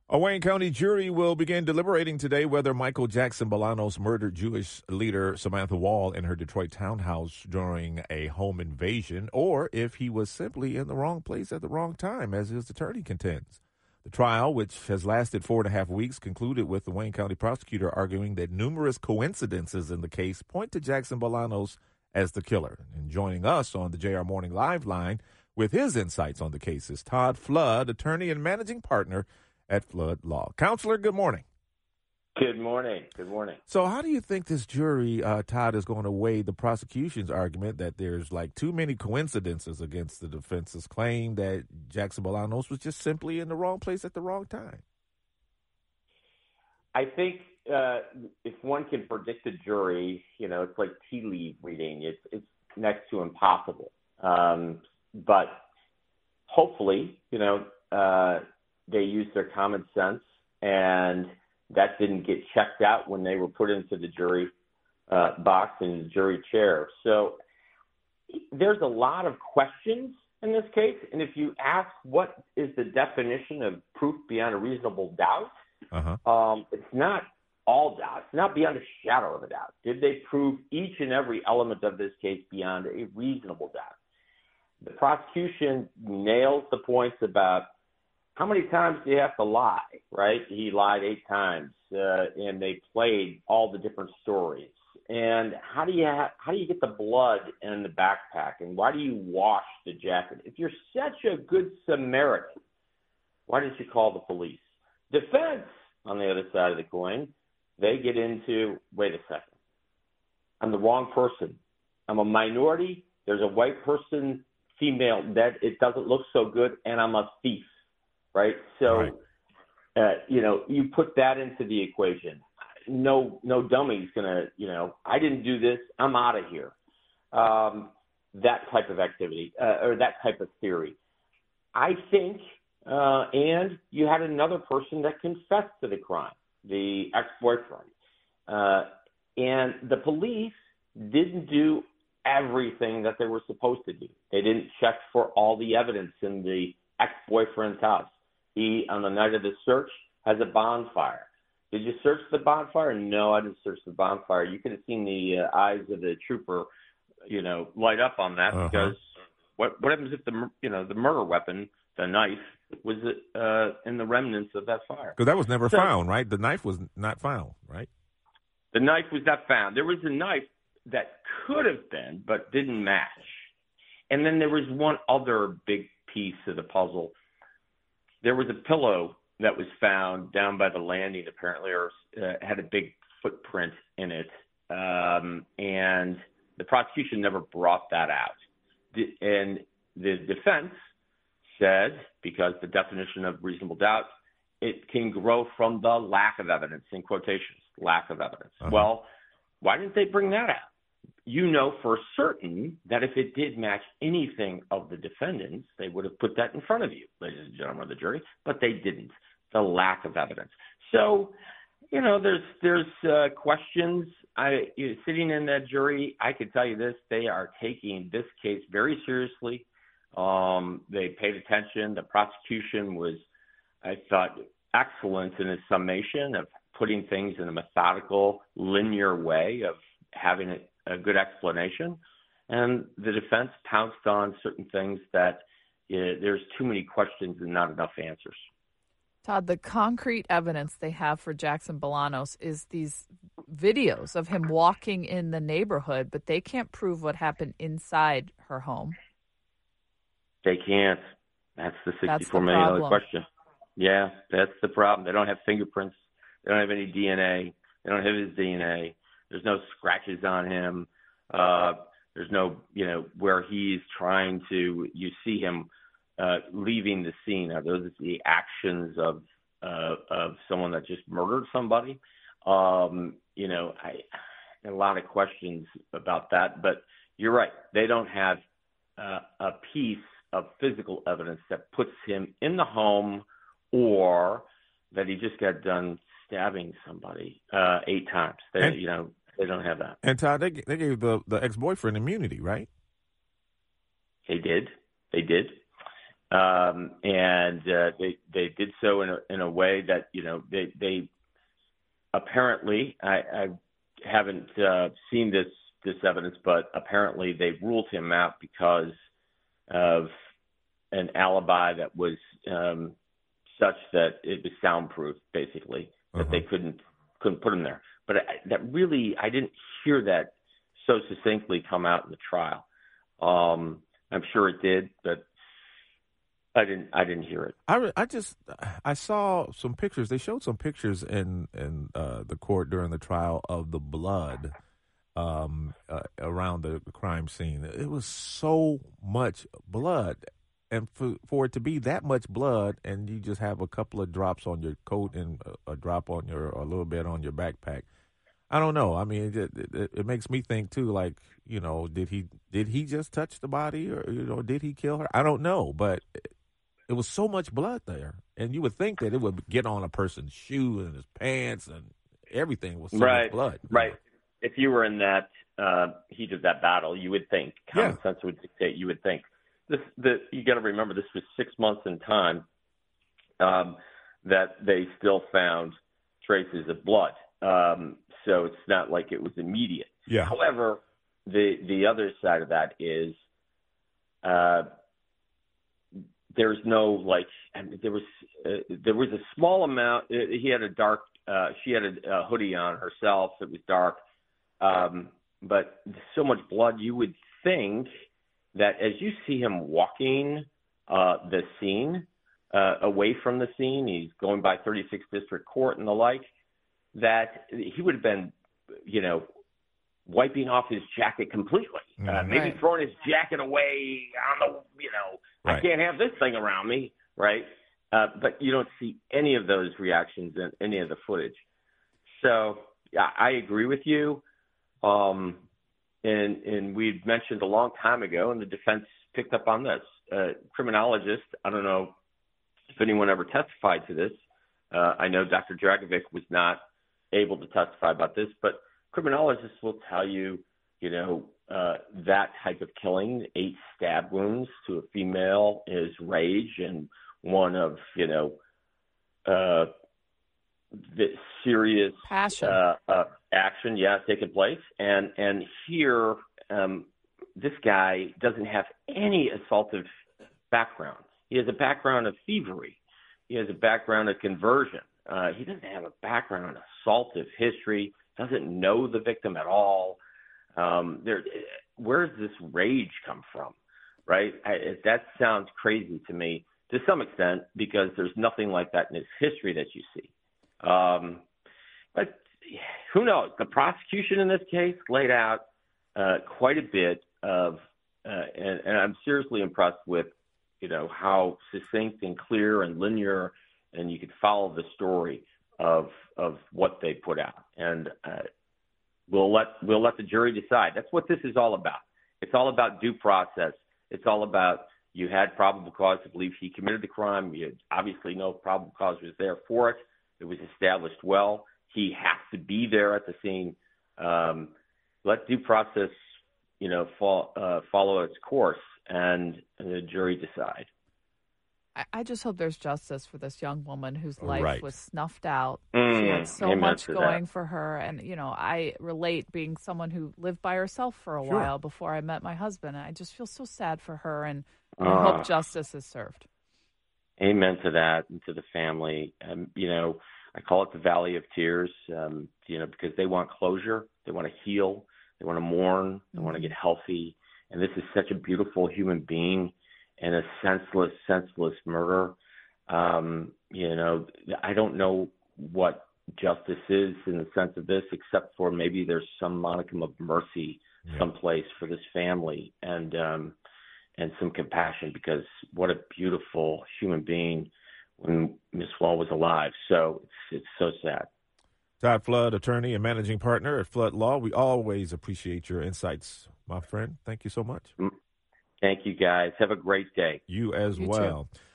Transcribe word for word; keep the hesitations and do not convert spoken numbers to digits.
A Wayne County jury will begin deliberating today whether Michael Jackson Bolanos murdered Jewish leader Samantha Wall in her Detroit townhouse during a home invasion, or if he was simply in the wrong place at the wrong time, as his attorney contends. The trial, which has lasted four and a half weeks, concluded with the Wayne County prosecutor arguing that numerous coincidences in the case point to Jackson Bolanos as the killer. And joining us on the J R Morning Live line with his insights on the case is Todd Flood, attorney and managing partner at Flood Law. Counselor, good morning. Good morning. Good morning. So how do you think this jury, uh, Todd, is going to weigh the prosecution's argument that there's like too many coincidences against the defense's claim that Jackson Bolanos was just simply in the wrong place at the wrong time? I think uh, if one can predict a jury, you know, it's like tea leaf reading. It's, it's next to impossible. Um, but hopefully, you know, uh, they used their common sense, and that didn't get checked out when they were put into the jury uh, box and the jury chair. So there's a lot of questions in this case, and if you ask what is the definition of proof beyond a reasonable doubt, uh-huh. um, it's not all doubt. It's not beyond a shadow of a doubt. Did they prove each and every element of this case beyond a reasonable doubt? The prosecution nails the points about how many times do you have to lie, right? He lied eight times, uh, and they played all the different stories. And how do you ha- how do you get the blood in the backpack, and why do you wash the jacket? If you're such a good Samaritan, why didn't you call the police? Defense, on the other side of the coin, they get into, wait a second, I'm the wrong person. I'm a minority. There's a white person, female, that it doesn't look so good, and I'm a thief. Right. So, right. Uh, you know, you put that into the equation. No, no dummy's going to, you know, I didn't do this. I'm out of here. Um, that type of activity uh, or that type of theory. I think, uh, and you had another person that confessed to the crime, the ex-boyfriend. Uh, and the police didn't do everything that they were supposed to do. They didn't check for all the evidence in the ex-boyfriend's house. He, on the night of the search, has a bonfire. Did you search the bonfire? No, I didn't search the bonfire. You could have seen the uh, eyes of the trooper, you know, light up on that uh-huh. because what what happens if the you know the murder weapon, the knife, was uh, in the remnants of that fire? Because that was never so, found, right? The knife was not found, right? The knife was not found. There was a knife that could have been, but didn't match. And then there was one other big piece of the puzzle. There was a pillow that was found down by the landing, apparently, or uh, had a big footprint in it. Um, and the prosecution never brought that out. The, and the defense said, because the definition of reasonable doubt, it can grow from the lack of evidence, in quotations, lack of evidence. Uh-huh. Well, why didn't they bring that out? You know for certain that if it did match anything of the defendants, they would have put that in front of you, ladies and gentlemen of the jury, but they didn't. The lack of evidence. So, you know, there's there's uh, questions. I you know, sitting in that jury, I can tell you this: they are taking this case very seriously. Um, they paid attention. The prosecution was, I thought, excellent in its summation of putting things in a methodical, linear way of having it. A good explanation, and the defense pounced on certain things that uh, there's too many questions and not enough answers. Todd, the concrete evidence they have for Jackson Bolanos is these videos of him walking in the neighborhood, but they can't prove what happened inside her home. They can't. That's the sixty-four million dollars question. Yeah, that's the problem. They don't have fingerprints. They don't have any D N A. They don't have his D N A. There's no scratches on him. Uh, there's no, you know, where he's trying to, you see him uh, leaving the scene. Are those the actions of uh, of someone that just murdered somebody? Um, you know, I, a lot of questions about that. But you're right. They don't have uh, a piece of physical evidence that puts him in the home or that he just got done stabbing somebody uh, eight times. They, and, you know, they don't have that. And Todd, they, they gave the, the ex-boyfriend immunity, right? They did. They did. Um, and uh, they they did so in a, in a way that, you know, they, they apparently, I, I haven't uh, seen this, this evidence, but apparently they ruled him out because of an alibi that was um, such that it was soundproof, basically, that uh-huh. they couldn't couldn't put him there. But I, that really, I didn't hear that so succinctly come out in the trial. Um, I'm sure it did, but I didn't. I didn't hear it. I, I just I saw some pictures. They showed some pictures in in uh, the court during the trial of the blood um, uh, around the crime scene. It was so much blood, and for for it to be that much blood, and you just have a couple of drops on your coat and a, a drop on your, or a little bit on your backpack. I don't know. I mean, it, it, it makes me think too. Like, you know, did he did he just touch the body, or you know, did he kill her? I don't know, but it was so much blood there, and you would think that it would get on a person's shoe and his pants and everything was so right, much blood. Right. Know? If you were in that uh, heat of that battle, you would think. Common yeah. sense would dictate. You would think. This, the, you got to remember, this was six months in time um, that they still found traces of blood. Um, so it's not like it was immediate. Yeah. However, the the other side of that is uh, there's no like I mean, there was uh, there was a small amount. Uh, he had a dark. Uh, she had a, a hoodie on herself. It was dark, um, but so much blood. You would think that as you see him walking uh, the scene, uh, away from the scene, he's going by thirty-sixth District Court and the like, that he would have been, you know, wiping off his jacket completely, mm-hmm. uh, maybe right. throwing his jacket away on the, you know, right. I can't have this thing around me, right? Uh, but you don't see any of those reactions in any of the footage. So yeah, I agree with you. Um, and and we mentioned a long time ago, and the defense picked up on this. Uh, criminologist, I don't know if anyone ever testified to this. Uh, I know Doctor Dragovic was not able to testify about this, but criminologists will tell you, you know, uh, that type of killing, eight stab wounds to a female, is rage and one of, you know, uh, the serious passion, uh, uh, action, yeah, taking place. And and here, um, this guy doesn't have any assaultive background. He has a background of thievery. He has a background of conversion. Uh, he doesn't have a background of assaultive history. Doesn't know the victim at all. Um, there, where does this rage come from, right? I, that sounds crazy to me to some extent, because there's nothing like that in his history that you see. Um, but who knows? The prosecution in this case laid out uh, quite a bit of, uh, and, and I'm seriously impressed with, you know, how succinct and clear and linear, and you could follow the story of of what they put out. And uh, we'll let we'll let the jury decide. That's what this is all about. It's all about due process. It's all about, you had probable cause to believe he committed the crime. You obviously know probable cause was there for it. It was established well. He has to be there at the scene. Um, let due process, you know, fall, uh, follow its course, and, and the jury decide. I just hope there's justice for this young woman whose life right. was snuffed out. Mm, she had so much going that. for her. And, you know, I relate, being someone who lived by herself for a sure. while before I met my husband. I just feel so sad for her, and, and uh, I hope justice is served. Amen to that, and to the family. Um, you know, I call it the Valley of Tears, um, you know, because they want closure. They want to heal. They want to mourn. They want to get healthy. And this is such a beautiful human being. And a senseless, senseless murder. Um, you know, I don't know what justice is in the sense of this, except for maybe there's some modicum of mercy yeah. someplace for this family, and um, and some compassion, because what a beautiful human being when Miss Wall was alive. So it's it's so sad. Todd Flood, attorney and managing partner at Flood Law. We always appreciate your insights, my friend. Thank you so much. Thank you, guys. Have a great day. You as You well. too.